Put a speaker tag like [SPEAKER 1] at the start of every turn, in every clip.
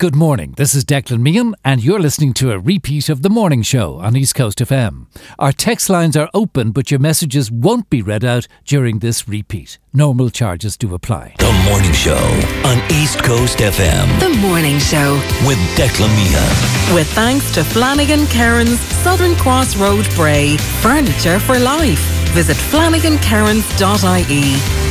[SPEAKER 1] Good morning, this is Declan Meehan and you're listening to a repeat of The Morning Show on East Coast FM. Our text lines are open but your messages won't be read out during this repeat. Normal charges do apply.
[SPEAKER 2] The Morning Show on East Coast FM.
[SPEAKER 3] The Morning Show
[SPEAKER 2] with Declan Meehan.
[SPEAKER 3] With thanks to Flanagan Cairns, Southern Cross Road, Bray. Furniture for life. Visit flanagancairns.ie.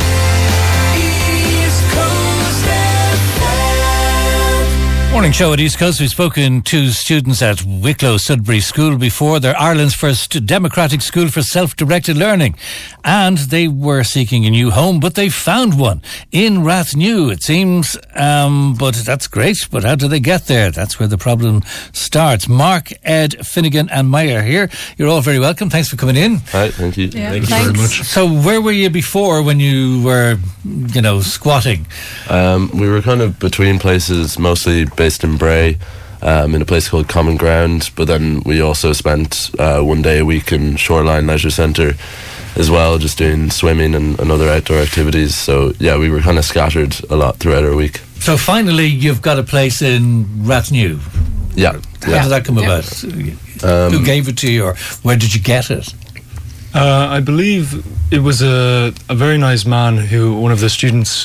[SPEAKER 1] Morning Show at East Coast. We've spoken to students at Wicklow Sudbury School before. They're Ireland's first democratic school for self-directed learning. And they were seeking a new home, but they found one in Rathnew, it seems. But that's great. But how do they get there? That's where the problem starts. Mark, Ed, Finnegan and Maya are here. You're all very welcome. Thanks for coming in.
[SPEAKER 4] Hi, thank you.
[SPEAKER 5] Yeah,
[SPEAKER 4] thank you very much.
[SPEAKER 1] So where were you before when you were, squatting?
[SPEAKER 4] We were kind of between places, mostly based in Bray, in a place called Common Ground, but then we also spent one day a week in Shoreline Leisure Centre as well, just doing swimming and other outdoor activities. So yeah, we were kind of scattered a lot throughout our week.
[SPEAKER 1] So finally you've got a place in Rathnew.
[SPEAKER 4] Yeah.
[SPEAKER 1] How did that come about? Who gave it to you, or where did you get it?
[SPEAKER 5] I believe it was a very nice man who, one of the students,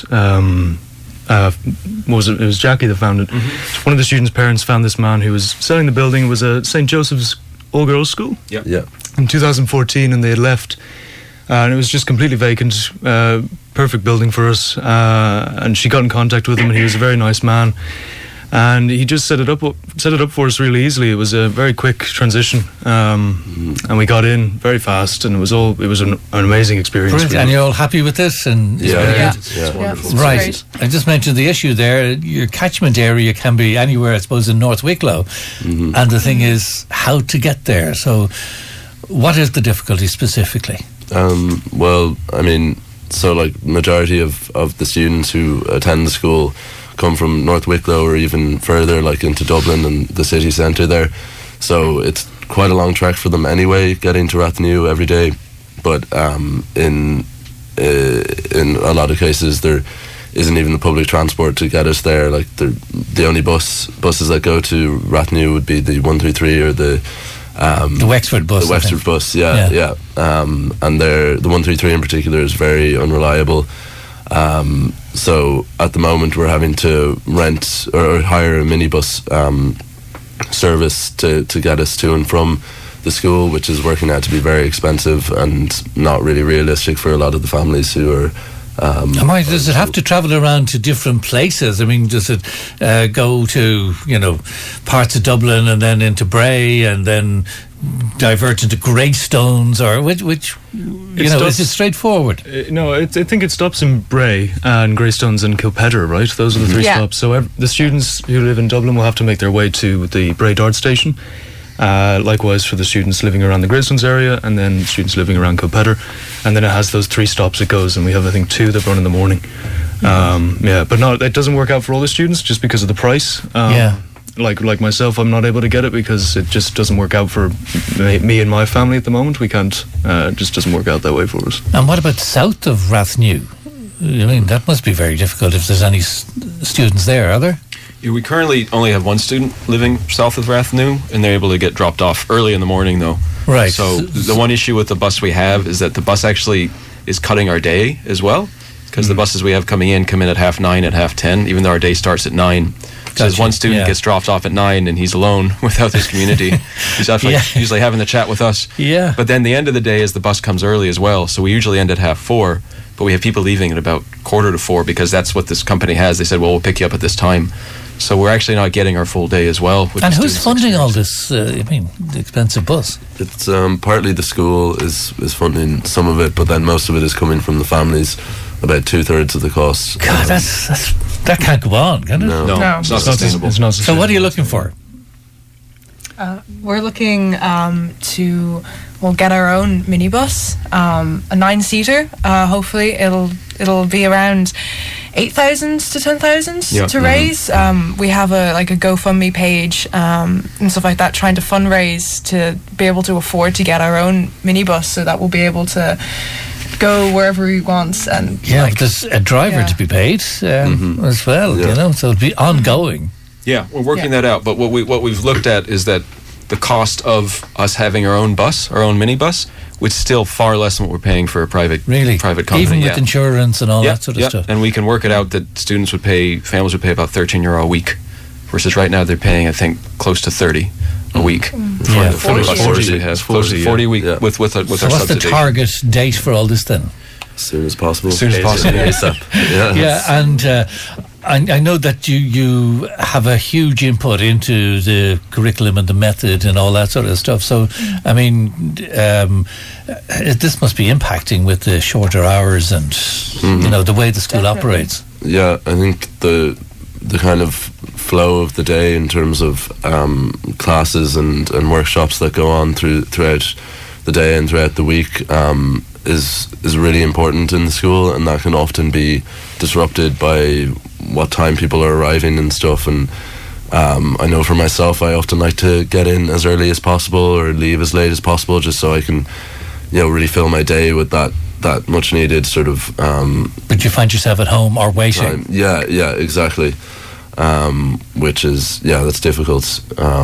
[SPEAKER 5] it was Jackie that found it. Mm-hmm. One of the students' parents found this man who was selling the building. It was a St. Joseph's all-girls school.
[SPEAKER 4] Yeah.
[SPEAKER 5] In 2014, and they had left, and it was just completely vacant. Perfect building for us. And she got in contact with him, and he was a very nice man. And he just set it up for us really easily. It was a very quick transition, and we got in very fast, and it was an amazing experience.
[SPEAKER 1] Brilliant. And you're all happy with this? And
[SPEAKER 4] It's wonderful.
[SPEAKER 1] Right. I just mentioned the issue there. Your catchment area can be anywhere, I suppose, in North Wicklow, and the thing is how to get there. So, what is the difficulty specifically?
[SPEAKER 4] Majority of the students who attend the school come from North Wicklow or even further, like into Dublin and the city centre there. So it's quite a long trek for them anyway, getting to Rathnew every day. But in a lot of cases, there isn't even the public transport to get us there. Like the only buses that go to Rathnew would be the 133 or the
[SPEAKER 1] Wexford bus.
[SPEAKER 4] The Wexford bus, yeah. And the 133 in particular is very unreliable. So at the moment we're having to rent or hire a minibus service to get us to and from the school, which is working out to be very expensive and not really realistic for a lot of the families who are
[SPEAKER 1] does it have to travel around to different places? I mean, does it go to, parts of Dublin and then into Bray and then divert into Greystones, or which is it straightforward?
[SPEAKER 5] No, I think it stops in Bray and Greystones and Kilpetter, right? Those are the three stops. So the students who live in Dublin will have to make their way to the Bray Dart station. Likewise for the students living around the Greystones area, and then students living around Kilpetter, and then it has those 3 stops it goes, and we have I think 2 that run in the morning. But no, it doesn't work out for all the students just because of the price. Like myself, I'm not able to get it because it just doesn't work out for me and my family at the moment. We can't. It just doesn't work out that way for us.
[SPEAKER 1] And what about south of Rathnew? I mean, that must be very difficult if there's any students there, are there?
[SPEAKER 6] Yeah, we currently only have one student living south of Rathnew, and they're able to get dropped off early in the morning, though.
[SPEAKER 1] Right.
[SPEAKER 6] So the one issue with the bus we have is that the bus actually is cutting our day as well, because the buses we have coming in come in at 9:30, at 10:30, even though our day starts at 9. So as one student gets dropped off at 9 and he's alone without his community, he's usually having the chat with us.
[SPEAKER 1] Yeah.
[SPEAKER 6] But then the end of the day is the bus comes early as well, so we usually end at 4:30, but we have people leaving at about 4:45 because that's what this company has. They said, well, we'll pick you up at this time. So we're actually not getting our full day as well.
[SPEAKER 1] And who's funding all this, the expensive bus?
[SPEAKER 4] It's partly the school is funding some of it, but then most of it is coming from the families, about 2/3 of the cost.
[SPEAKER 1] God, that can't go on, can it?
[SPEAKER 6] No, it's not sustainable.
[SPEAKER 5] It's not
[SPEAKER 1] So what are you looking for?
[SPEAKER 7] We're looking to get our own minibus, a 9-seater. Hopefully, it'll be around 8,000 to 10,000 to raise. We have a GoFundMe page and stuff like that, trying to fundraise to be able to afford to get our own minibus, so that we'll be able to go wherever we want. And
[SPEAKER 1] there's a driver to be paid as well. So it'll be ongoing.
[SPEAKER 6] Yeah, we're working that out. But what we've looked at is that the cost of us having our own bus, our own minibus, which is still far less than what we're paying for a private company.
[SPEAKER 1] Even with insurance and all that sort of stuff.
[SPEAKER 6] And we can work it out that families would pay about €13 a week, versus right now they're paying, I think, close to 30 a week for the buses we have. Close to 40 a week with our subsidy.
[SPEAKER 1] So what's the target date for all this then?
[SPEAKER 4] As soon as possible.
[SPEAKER 6] As soon as possible.
[SPEAKER 1] And I know that you have a huge input into the curriculum and the method and all that sort of stuff. So, I mean, this must be impacting with the shorter hours and the way the school operates.
[SPEAKER 4] Yeah, I think the kind of flow of the day in terms of classes and workshops that go on throughout the day and throughout the week is really important in the school, and that can often be disrupted by what time people are arriving and stuff. And I know for myself, I often like to get in as early as possible or leave as late as possible, just so I can really fill my day with that much needed sort of
[SPEAKER 1] but you find yourself at home or waiting.
[SPEAKER 4] Yeah, exactly. Which is that's difficult.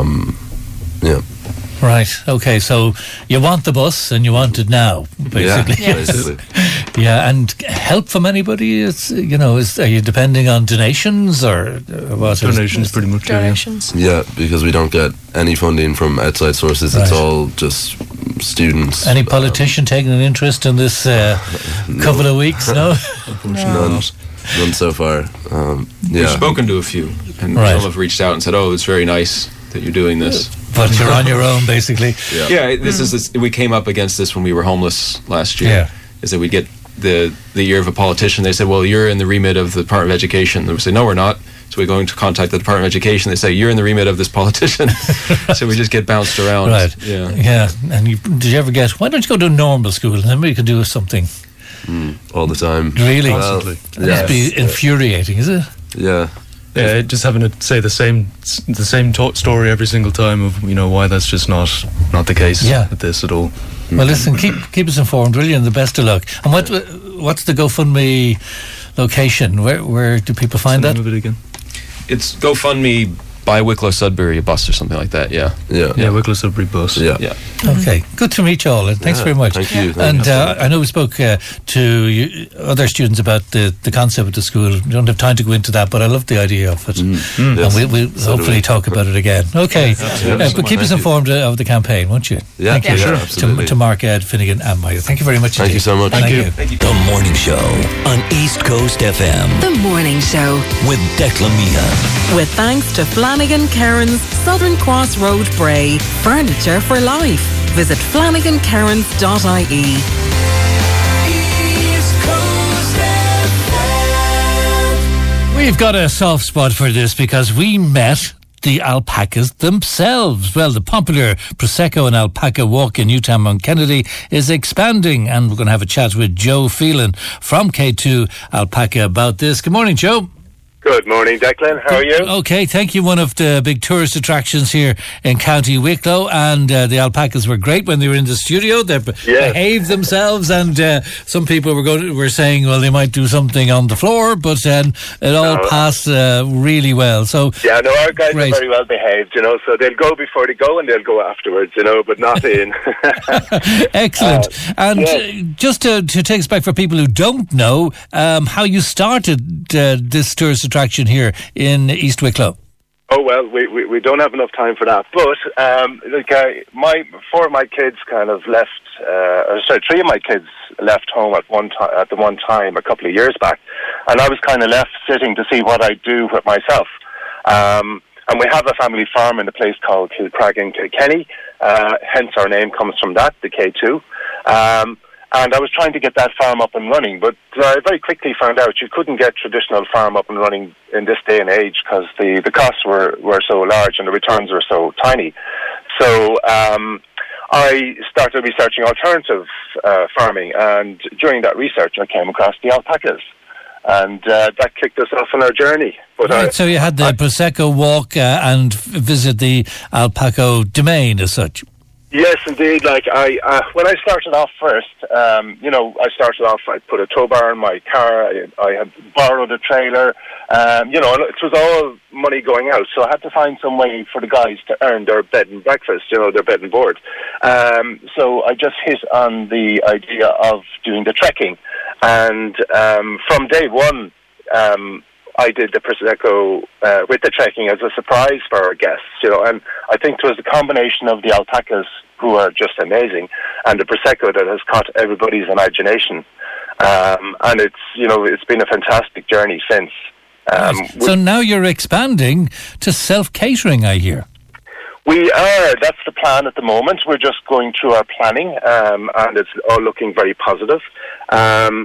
[SPEAKER 1] Right. Okay. So you want the bus and you want it now, basically.
[SPEAKER 4] Yeah, basically.
[SPEAKER 1] Yeah. And help from anybody? It's are you depending on donations or what?
[SPEAKER 5] Donations, pretty much.
[SPEAKER 7] Donations.
[SPEAKER 4] Yeah, because we don't get any funding from outside sources. It's all just students.
[SPEAKER 1] Any politician taking an interest in this couple of weeks? No.
[SPEAKER 4] None so far.
[SPEAKER 6] We've spoken to a few, and some have reached out and said, "Oh, it's very nice that you're doing this."
[SPEAKER 1] But you're on your own, basically.
[SPEAKER 6] We came up against this when we were homeless last year.
[SPEAKER 1] Yeah.
[SPEAKER 6] Is that we get the year of a politician? They said, "Well, you're in the remit of the Department of Education." And we say, "No, we're not." So we're going to contact the Department of Education. They say, "You're in the remit of this politician." So we just get bounced around.
[SPEAKER 1] Right. Yeah. And did you ever get? Why don't you go to normal school and then we could do something?
[SPEAKER 4] All the time.
[SPEAKER 1] Really?
[SPEAKER 5] Constantly.
[SPEAKER 1] It must be infuriating, is it?
[SPEAKER 4] Yeah.
[SPEAKER 5] Yeah, just having to say the same story every single time of why that's just not the case with this at all.
[SPEAKER 1] Well, listen, keep us informed, will you? And the best of luck. And what's the GoFundMe location? Where do people find that?
[SPEAKER 5] It again.
[SPEAKER 6] It's GoFundMe by Wicklow Sudbury, a bus or something like that. Yeah,
[SPEAKER 5] Wicklow Sudbury bus.
[SPEAKER 6] Yeah.
[SPEAKER 1] Okay, good to meet you all, and thanks very much.
[SPEAKER 4] Thank you.
[SPEAKER 1] And I know we spoke to other students about the concept of the school. We don't have time to go into that, but I love the idea of it, and we'll hopefully talk about it again. Okay, but keep us informed of the campaign, won't you?
[SPEAKER 4] Yeah,
[SPEAKER 1] thank you.
[SPEAKER 4] Sure. Absolutely.
[SPEAKER 1] To Mark, Ed, Finnegan, and Maya. Thank you very much.
[SPEAKER 4] Thank you so much.
[SPEAKER 1] Thank you.
[SPEAKER 2] The Morning Show on East Coast FM.
[SPEAKER 3] The Morning Show.
[SPEAKER 2] With Declan Meehan.
[SPEAKER 3] With thanks to Flanagan Cairns, Southern Cross Road, Bray. Furniture for life. Visit flanagancairns.ie.
[SPEAKER 1] We've got a soft spot for this because we met the alpacas themselves. Well, the popular Prosecco and Alpaca Walk in Newtown Mount Kennedy is expanding, and we're going to have a chat with Joe Phelan from K2 Alpaca about this. Good morning, Joe.
[SPEAKER 8] Good morning, Declan. How are you?
[SPEAKER 1] Okay, thank you. One of the big tourist attractions here in County Wicklow, and the alpacas were great when they were in the studio. They behaved themselves, and some people were saying, well, they might do something on the floor, but then it all passed really well. So
[SPEAKER 8] our guys are very well behaved, so they'll go before they go and they'll go afterwards, but not in.
[SPEAKER 1] Excellent. Just to take us back for people who don't know, how you started this tourist attraction here in East Wicklow.
[SPEAKER 8] Oh, well, we don't have enough time for that. But, four of my kids kind of left, three of my kids left home at the one time a couple of years back. And I was kind of left sitting to see what I'd do with myself. And we have a family farm in a place called Kilcrag in Kilkenny. Hence our name comes from that, the K2. And I was trying to get that farm up and running, but I very quickly found out you couldn't get traditional farm up and running in this day and age because the costs were so large and the returns were so tiny. So I started researching alternative farming, and during that research I came across the alpacas. And that kicked us off on our journey. But
[SPEAKER 1] so you had the Prosecco walk and visit the alpaca domain as such.
[SPEAKER 8] Yes, indeed. Like when I started off first, I put a tow bar in my car. I had borrowed a trailer. It was all money going out, so I had to find some way for the guys to earn their bed and breakfast, their bed and board. So I just hit on the idea of doing the trekking, and from day one, I did the Prosecco with the trekking as a surprise for our guests, and I think it was the combination of the alpacas, who are just amazing, and the Prosecco that has caught everybody's imagination. And it's been a fantastic journey since.
[SPEAKER 1] So now you're expanding to self-catering, I hear.
[SPEAKER 8] We are. That's the plan at the moment. We're just going through our planning, and it's all looking very positive. I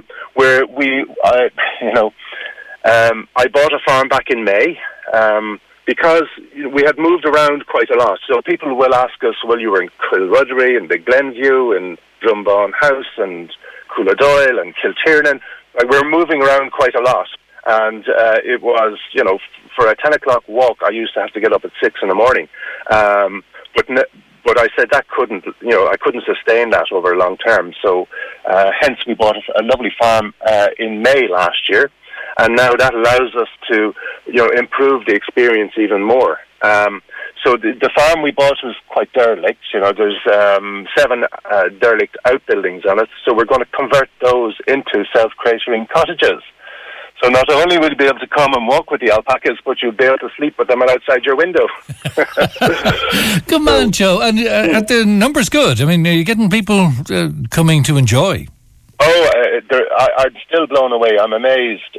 [SPEAKER 8] bought a farm back in May because we had moved around quite a lot. So people will ask us, well, you were in Kilruddery and Big Glenview and Drumbawn House and Cooladoyle and Kiltiernan. We're moving around quite a lot. And it was, for a 10 o'clock walk, I used to have to get up at 6 in the morning. But I said that I couldn't sustain that over long term. So hence we bought a lovely farm in May last year. And now that allows us to, improve the experience even more. So the farm we bought was quite derelict. There's 7 derelict outbuildings on it. So we're going to convert those into self-catering cottages. So not only will you be able to come and walk with the alpacas, but you'll be able to sleep with them outside your window.
[SPEAKER 1] Good man, Joe. And the number's good. I mean, are you getting people coming to enjoy?
[SPEAKER 8] I'm still blown away. I'm amazed.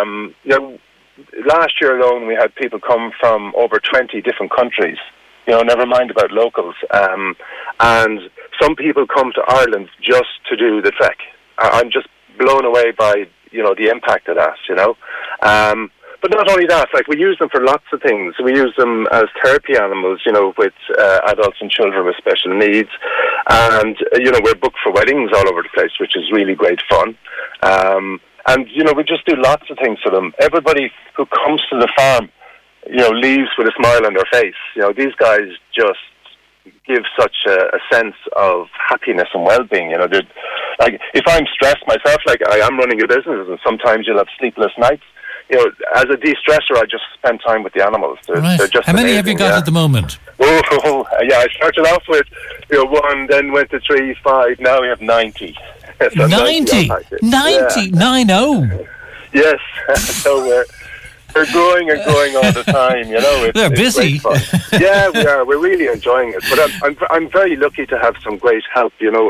[SPEAKER 8] Last year alone, we had people come from over 20 different countries. Never mind about locals. And some people come to Ireland just to do the trek. I'm just blown away by the impact of that, But not only that, we use them for lots of things. We use them as therapy animals, with adults and children with special needs. And, we're booked for weddings all over the place, which is really great fun. And, we just do lots of things for them. Everybody who comes to the farm, leaves with a smile on their face. These guys just give such a sense of happiness and well-being. If I'm stressed myself, I am running a business, and sometimes you'll have sleepless nights. As a de-stressor, I just spend time with the animals. They're just
[SPEAKER 1] How many
[SPEAKER 8] amazing,
[SPEAKER 1] have you got at the moment?
[SPEAKER 8] I started off with 1, then went to 3, 5. Now we have 90.
[SPEAKER 1] 90? 90? 90?
[SPEAKER 8] Yes. So we're growing and growing all the time,
[SPEAKER 1] They're busy.
[SPEAKER 8] Yeah, we are. We're really enjoying it. But I'm very lucky to have some great help,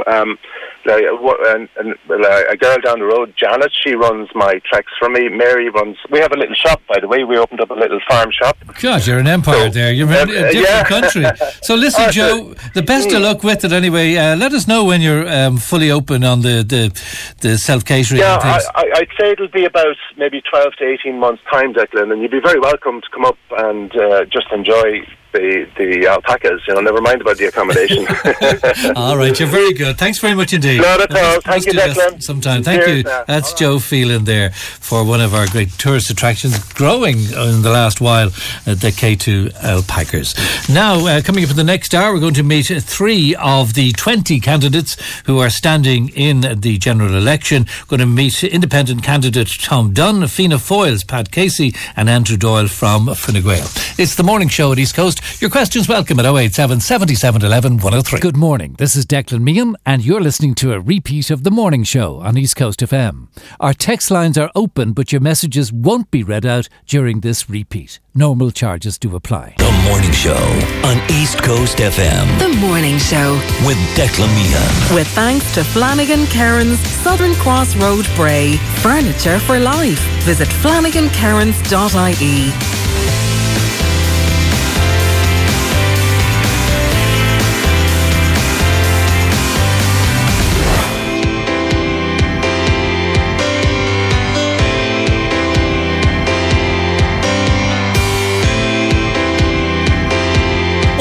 [SPEAKER 8] a girl down the road, Janet, she runs my treks for me. Mary runs... We have a little shop, by the way. We opened up a little farm shop.
[SPEAKER 1] Gosh, you're an empire there. You're in a different country. So listen, Joe, the best of luck with it anyway. Let us know when you're fully open on the self-catering and things.
[SPEAKER 8] I'd say it'll be about maybe 12 to 18 months' time, Declan, and you'd be very welcome to come up and just enjoy the alpacas, never mind about the accommodation.
[SPEAKER 1] All right, you're very good. Thanks very much indeed.
[SPEAKER 8] Not at all. Thank you, Declan.
[SPEAKER 1] Sometime. Thank you. That's Joe Phelan there for one of our great tourist attractions, growing in the last while, the K2 alpacas. Now, coming up in the next hour, we're going to meet 3 of the 20 candidates who are standing in the general election. We're going to meet independent candidate Tom Dunn, Fianna Foyle's Pat Casey, and Andrew Doyle from Fine Gael. It's the morning show at East Coast. Your questions welcome at 087 77 11 103.
[SPEAKER 9] Good morning. This is Declan Meehan, and you're listening to a repeat of the morning show on East Coast FM. Our text lines are open, but your messages won't be read out during this repeat. Normal charges do apply.
[SPEAKER 2] The morning show on East Coast FM.
[SPEAKER 3] The morning show
[SPEAKER 2] with Declan Meehan.
[SPEAKER 3] With thanks to Flanagan Cairns, Southern Cross Road, Bray. Furniture for life. Visit flanagancairns.ie.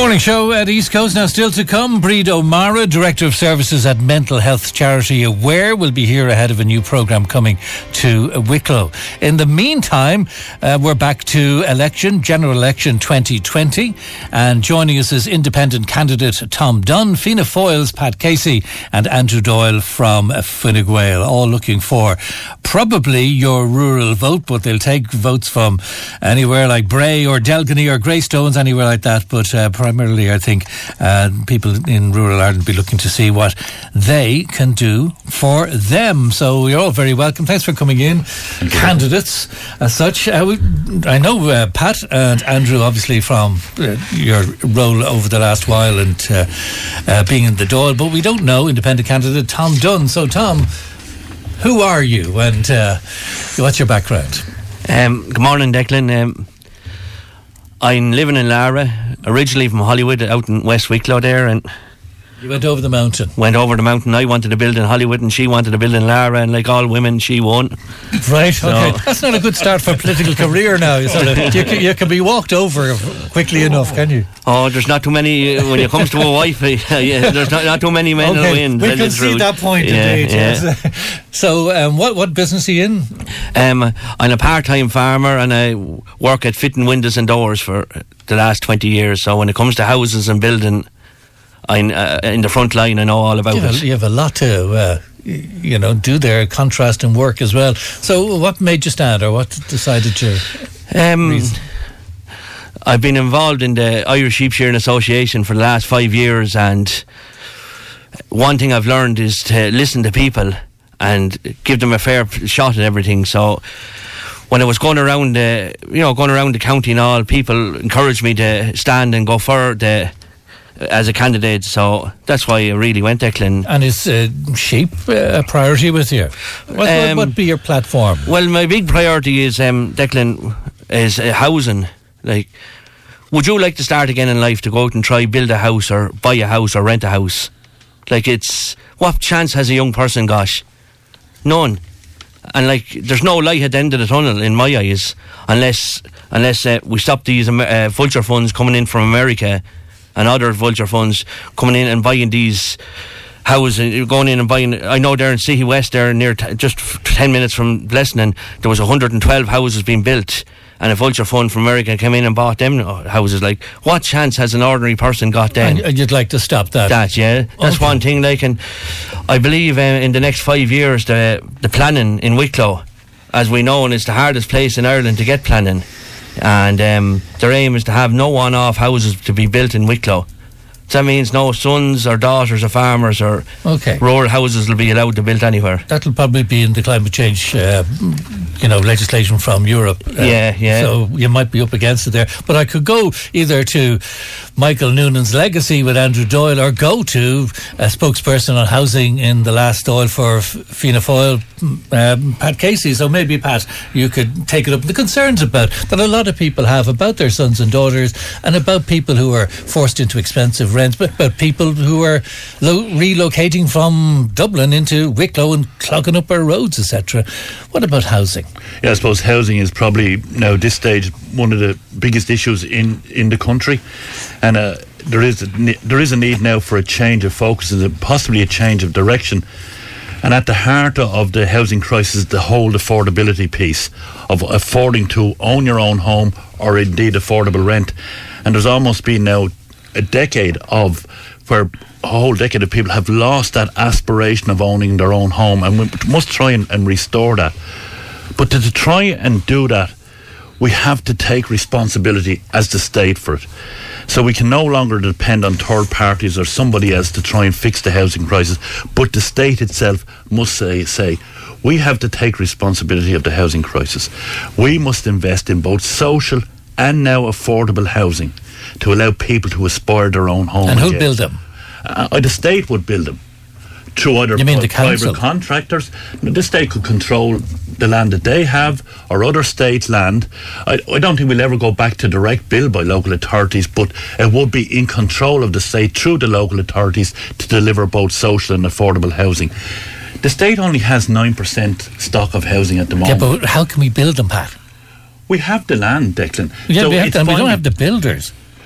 [SPEAKER 1] Morning show at East Coast. Now still to come, Breed O'Mara, Director of Services at mental health charity Aware, will be here ahead of a new programme coming to Wicklow. In the meantime, we're back to general election 2020, and joining us is independent candidate Tom Dunn, Fianna Fáil's Pat Casey and Andrew Doyle from Fine Gael, all looking for probably your rural vote, but they'll take votes from anywhere like Bray or Delgany or Greystones, anywhere like that, but primarily I think people in rural Ireland will be looking to see what they can do for them. So you're all very welcome. Thanks for coming in, candidates as such. I know Pat and Andrew, obviously from your role over the last while and being in the Dáil, but we don't know independent candidate Tom Dunn. So Tom, who are you and what's your background?
[SPEAKER 10] Good morning, Declan. I'm living in Lara, originally from Hollywood, out in West Wicklow there, and
[SPEAKER 1] you went over the mountain.
[SPEAKER 10] Went over the mountain. I wanted to build in Hollywood and she wanted to build in Lara, and like all women, she won.
[SPEAKER 1] Right, so. Okay. That's not a good start for a political career now. You can be walked over quickly enough, can you?
[SPEAKER 10] Oh, there's not too many, when it comes to a wife, there's not too many men who win.
[SPEAKER 1] We can see that point indeed. Yeah. So, what business are you in?
[SPEAKER 10] I'm a part-time farmer and I work at fitting windows and doors for the last 20 years. So when it comes to houses and building, I'm in the front line. I know all about it.
[SPEAKER 1] You have a lot to do there, contrast and work as well. So what made you stand, or what decided you?
[SPEAKER 10] I've been involved in the Irish Sheep Shearing Association for the last 5 years, and one thing I've learned is to listen to people and give them a fair shot at everything. So when I was going around the county and all, people encouraged me to stand and go for as a candidate, so that's why I really went, Declan.
[SPEAKER 1] And is sheep a priority with you? What would be your platform?
[SPEAKER 10] Well, my big priority is, Declan, is housing. Like, would you like to start again in life, to go out and try build a house or buy a house or rent a house? Like, what chance has a young person got? None. And like, there's no light at the end of the tunnel in my eyes, unless we stop these vulture funds coming in from America and other vulture funds coming in and buying these houses, going in and buying. I know there in City West, there near just 10 minutes from Blessing, there was 112 houses being built, and a vulture fund from America came in and bought them houses. Like, what chance has an ordinary person got then?
[SPEAKER 1] And you'd like to stop that?
[SPEAKER 10] That's one thing. Like, and I believe in the next 5 years, the planning in Wicklow, as we know, and it's the hardest place in Ireland to get planning. And their aim is to have no one-off houses to be built in Wicklow. So that means no sons or daughters of farmers or rural houses will be allowed to build anywhere.
[SPEAKER 1] That'll probably be in the climate change legislation from Europe.
[SPEAKER 10] Yeah.
[SPEAKER 1] So you might be up against it there. But I could go either to Michael Noonan's legacy with Andrew Doyle, or go to a spokesperson on housing in the last Dáil for Fianna Fáil, Pat Casey. So maybe, Pat, you could take it up. The concerns that a lot of people have about their sons and daughters, and about people who are forced into expensive rents, but about people who are relocating from Dublin into Wicklow and clogging up our roads, etc. What about housing?
[SPEAKER 11] Yeah, I suppose housing is probably now at this stage one of the biggest issues in the country, and there is a need now for a change of focus and possibly a change of direction. And at the heart of the housing crisis, the whole affordability piece of affording to own your own home, or indeed affordable rent. And there's almost been now a whole decade of people have lost that aspiration of owning their own home, and we must try and restore that. But to try and do that, we have to take responsibility as the state for it. So we can no longer depend on third parties or somebody else to try and fix the housing crisis, but the state itself must say we have to take responsibility of the housing crisis. We must invest in both social and now affordable housing to allow people to aspire their own home.
[SPEAKER 1] And who'll build them?
[SPEAKER 11] The state would build them through either private contractors. The state could control the land that they have, or other states' land. I don't think we'll ever go back to direct build by local authorities, but it would be in control of the state through the local authorities to deliver both social and affordable housing. The state only has 9% stock of housing at the moment.
[SPEAKER 1] Yeah, but how can we build them, Pat?
[SPEAKER 11] We have the land, Declan.
[SPEAKER 1] Yeah, so we don't have the builders.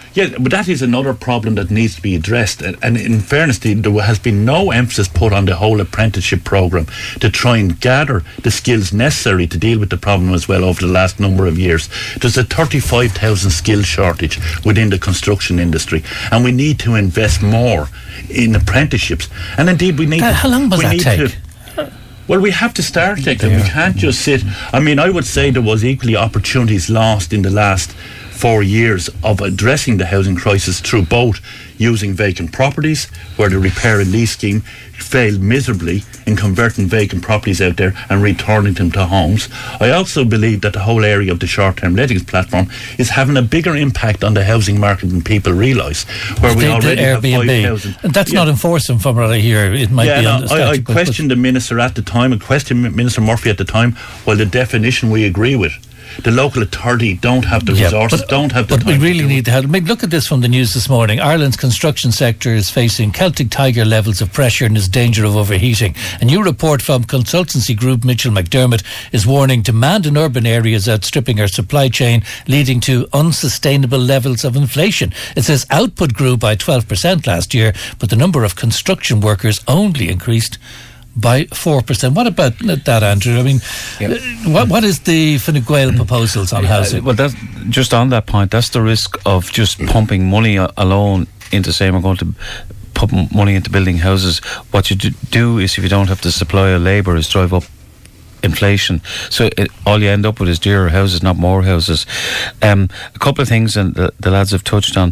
[SPEAKER 11] Yeah, but that is another problem that needs to be addressed. And in fairness, there has been no emphasis put on the whole apprenticeship programme to try and gather the skills necessary to deal with the problem as well over the last number of years. There's a 35,000 skill shortage within the construction industry, and we need to invest more in apprenticeships. And indeed, we need...
[SPEAKER 1] How long will that take?
[SPEAKER 11] Well, we have to start taking. We can't just sit. I mean, I would say there was equally opportunities lost in the last 4 years of addressing the housing crisis through both using vacant properties, where the repair and lease scheme failed miserably in converting vacant properties out there and returning them to homes. I also believe that the whole area of the short-term lettings platform is having a bigger impact on the housing market than people realise, where we already have 5,000.
[SPEAKER 1] And that's not enforcing from what I hear. It might be
[SPEAKER 11] I questioned the Minister at the time, and questioned Minister Murphy at the time, while the definition we agree with. The local authority don't have the resources, don't have the time.
[SPEAKER 1] But we really need to help. I mean, look at this from the news this morning. Ireland's construction sector is facing Celtic Tiger levels of pressure and is in danger of overheating. A new report from consultancy group Mitchell McDermott is warning demand in urban areas outstripping our supply chain, leading to unsustainable levels of inflation. It says output grew by 12% last year, but the number of construction workers only increased by 4%. What about that, Andrew? I mean, what is the Fine Gael proposals on housing?
[SPEAKER 12] Well, that's just on that point. That's the risk of just pumping money alone into saying we're going to put money into building houses. What you do is, if you don't have the supply of labour, is drive up inflation. So all you end up with is dearer houses, not more houses. A couple of things, and the lads have touched on.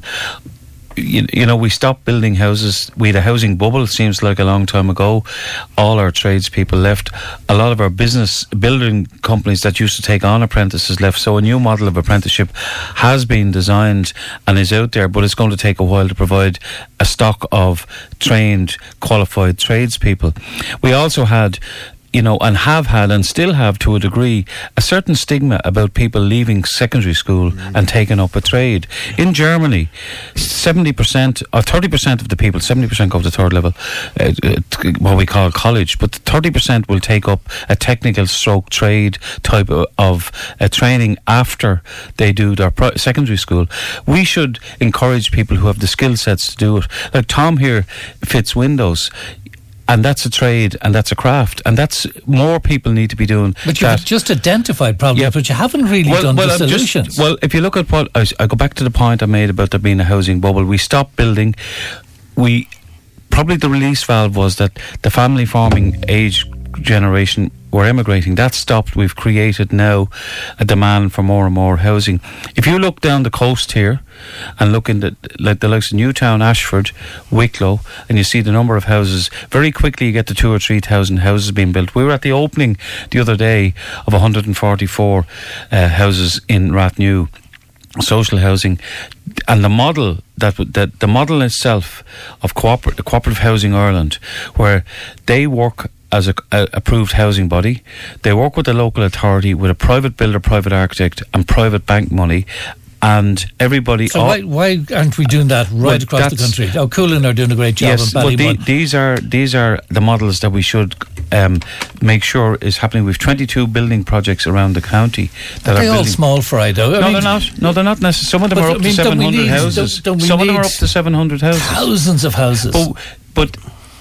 [SPEAKER 12] You know, we stopped building houses. We had a housing bubble, it seems like a long time ago. All our tradespeople left. A lot of our business building companies that used to take on apprentices left. So a new model of apprenticeship has been designed and is out there, but it's going to take a while to provide a stock of trained, qualified tradespeople. We also had, you know, and have had and still have to a degree, a certain stigma about people leaving secondary school and taking up a trade. In Germany, 70% or 30% of the people, 70% go to third level, what we call college, but 30% will take up a technical stroke trade type of training after they do their secondary school. We should encourage people who have the skill sets to do it. Like Tom here fits windows. And that's a trade, and that's a craft, and that's more people need to be doing.
[SPEAKER 1] But you've just identified problems, but you haven't really done the solutions.
[SPEAKER 12] If you look at what I go back to the point I made about there being a housing bubble. We stopped building. Probably the release valve was that the family farming age generation were emigrating. That stopped. We've created now a demand for more and more housing. If you look down the coast here and look in the likes of Newtown, Ashford, Wicklow, and you see the number of houses, very quickly you get to 2,000 or 3,000 houses being built. We were at the opening the other day of 144 houses in Rathnew, social housing, and the model the model itself of Cooperative Housing Ireland, where they work as a approved housing body. They work with the local authority, with a private builder, private architect and private bank money, and everybody...
[SPEAKER 1] So why aren't we doing that across the country? Coolin are doing a great job.
[SPEAKER 12] Yes, but these are the models that we should make sure is happening. We've 22 building projects around the county that
[SPEAKER 1] are all small fry, though.
[SPEAKER 12] They're not. No, they're not necessarily. Some of them are up to 700 houses. Some of them are up to 700 houses.
[SPEAKER 1] Thousands of houses.
[SPEAKER 12] But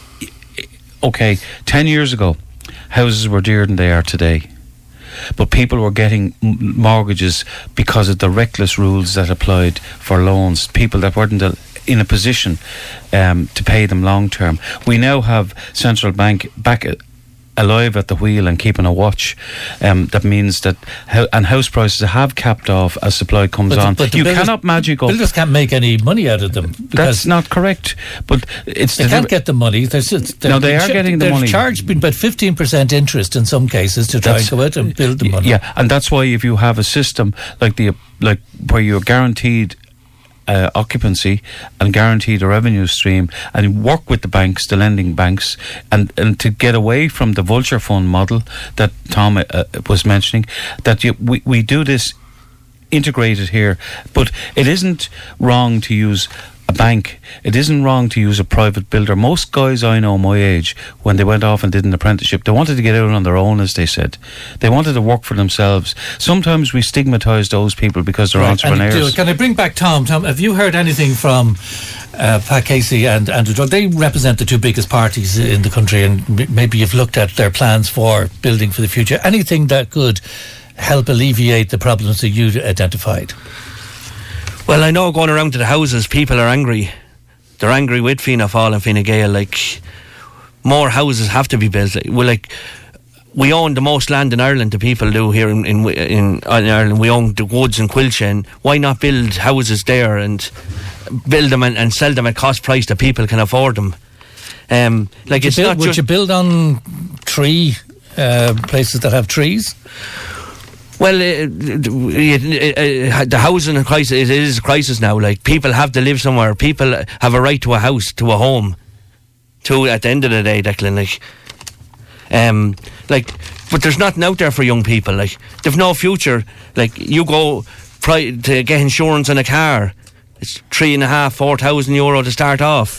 [SPEAKER 12] okay, 10 years ago, houses were dearer than they are today. But people were getting mortgages because of the reckless rules that applied for loans. People that weren't in a position to pay them long term. We now have Central Bank back alive at the wheel and keeping a watch. That means that house prices have capped off as supply comes on. But you cannot magic up.
[SPEAKER 1] Builders can't make any money out of them.
[SPEAKER 12] That's not correct. But they
[SPEAKER 1] can't get the money. They
[SPEAKER 12] are getting the money.
[SPEAKER 1] They're charged about 15% interest in some cases to try and go out and build the money.
[SPEAKER 12] Yeah, and that's why if you have a system like where you're guaranteed occupancy and guaranteed a revenue stream, and work with the banks, the lending banks, and to get away from the vulture fund model that Tom was mentioning, that we do this integrated here. But it isn't wrong to use a bank. It isn't wrong to use a private builder. Most guys I know my age, when they went off and did an apprenticeship, they wanted to get out on their own, as they said. They wanted to work for themselves. Sometimes we stigmatise those people because they're entrepreneurs.
[SPEAKER 1] Can I bring back Tom? Tom, have you heard anything from Pat Casey and Andrew Doyle? They represent the two biggest parties in the country, and maybe you've looked at their plans for building for the future. Anything that could help alleviate the problems that you identified?
[SPEAKER 10] Well, I know going around to the houses, people are angry. They're angry with Fianna Fáil and Fine Gael. Like, more houses have to be built. We own the most land in Ireland, the people do here in Ireland. We own the woods in Quilcha, and why not build houses there and build them and sell them at cost price that people can afford them?
[SPEAKER 1] Would you build on tree places that have trees?
[SPEAKER 10] Well, the housing crisis, it is a crisis now. Like, people have to live somewhere. People have a right to a house, to a home. At the end of the day, Declan, but there's nothing out there for young people. Like, they've no future. Like, you go to get insurance on a car, it's 3,500-4,000 euro to start off.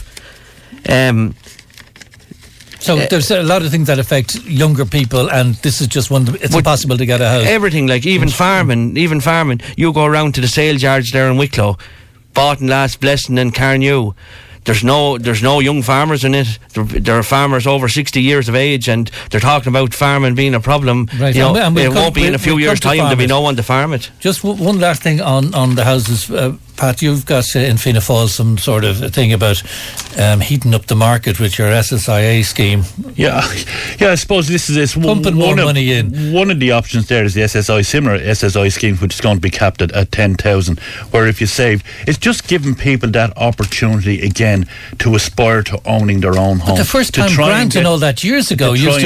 [SPEAKER 1] So there's a lot of things that affect younger people, and this is just one. It's impossible to get a house.
[SPEAKER 10] Everything, like even farming. You go around to the sales yards there in Wicklow, Barton, Last, Blessing and Carnew. There's no young farmers in it. There are farmers over 60 years of age, and they're talking about farming being a problem.
[SPEAKER 1] Right.
[SPEAKER 10] It won't be in a few years' time. There'll be no one to farm it.
[SPEAKER 1] Just one last thing on the houses. Pat, you've got in Fianna Fáil some sort of thing about heating up the market with your SSIA scheme.
[SPEAKER 11] Yeah, I suppose this is
[SPEAKER 1] pumping more money in.
[SPEAKER 11] One of the options there is the similar SSI scheme, which is going to be capped at 10,000, where if you save, it's just giving people that opportunity again to aspire to owning their own home.
[SPEAKER 1] But the first time grant and all that years ago used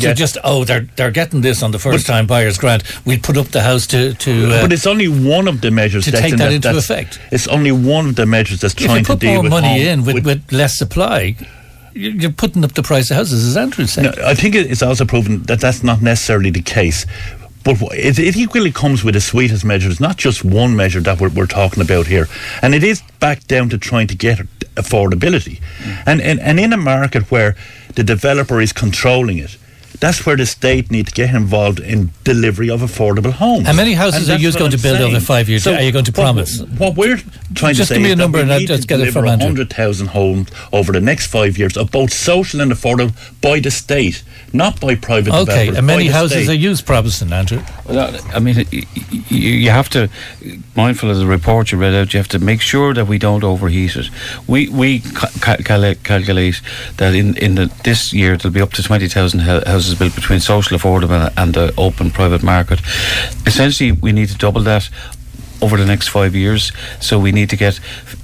[SPEAKER 1] to they're getting this on the first time buyer's grant. We'd put up the house to
[SPEAKER 11] but it's only one of the measures
[SPEAKER 1] to take that into effect.
[SPEAKER 11] It's only one of the measures that's trying to deal with
[SPEAKER 1] more money in with less supply. You're putting up the price of houses, as Andrew said.
[SPEAKER 11] No, I think it's also proven that that's not necessarily the case. But it equally comes with a suite of measures. It's not just one measure that we're talking about here. And it is back down to trying to get affordability. And in a market where the developer is controlling it, that's where the state need to get involved in delivery of affordable homes.
[SPEAKER 1] How many houses are you going to build over 5 years? Are you going to promise?
[SPEAKER 11] What we're trying to say is that we need to deliver 100,000 homes over the next 5 years of both social and affordable by the state, not by private developers.
[SPEAKER 1] Okay, and many houses are used, Protestant, Andrew.
[SPEAKER 12] Well, I mean, you have to, mindful of the report you read out, you have to make sure that we don't overheat it. We calculate that in this year there'll be up to 20,000 houses built between social, affordable and the open private market. Essentially, we need to double that over the next 5 years. So we need to get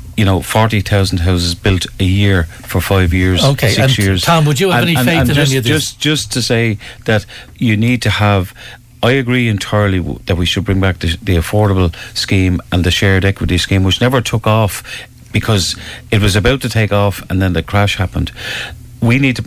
[SPEAKER 12] 40,000 houses built a year for 5 years,
[SPEAKER 1] okay,
[SPEAKER 12] 6 years.
[SPEAKER 1] Tom, would you have any faith in any of this?
[SPEAKER 12] Just to say that you need to have, I agree entirely that we should bring back the affordable scheme and the shared equity scheme, which never took off because it was about to take off and then the crash happened. We need to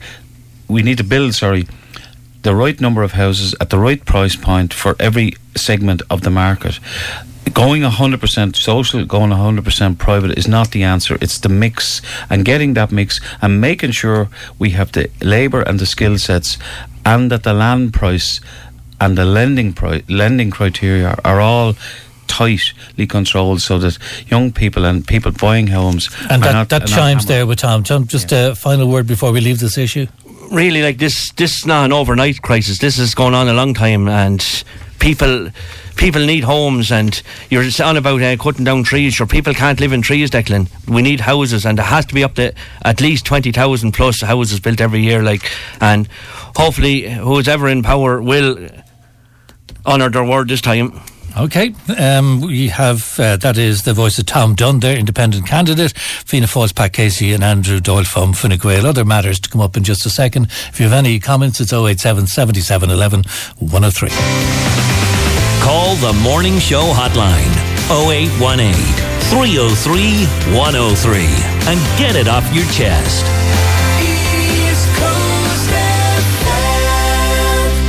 [SPEAKER 12] build the right number of houses at the right price point for every segment of the market. Going 100% social, going 100% private is not the answer. It's the mix, and getting that mix and making sure we have the labour and the skill sets, and that the land price and the lending criteria are all tightly controlled, so that young people and people buying homes
[SPEAKER 1] and that chimes there with Tom. Just a final word before we leave this issue.
[SPEAKER 10] Really, like this is not an overnight crisis. This is going on a long time, and people need homes. And you're on about cutting down trees. Sure, people can't live in trees, Declan. We need houses, and there has to be up to at least 20,000 plus houses built every year. And hopefully, who's ever in power will honour their word this time.
[SPEAKER 1] Okay, we have, that is the voice of Tom Dunn there, independent candidate, Fianna Fáil's Pat Casey and Andrew Doyle from Fine Gael. Other matters to come up in just a second. If you have any comments, it's 087 77 11 103.
[SPEAKER 2] Call the Morning Show hotline, 0818 303 103, and get it off your chest.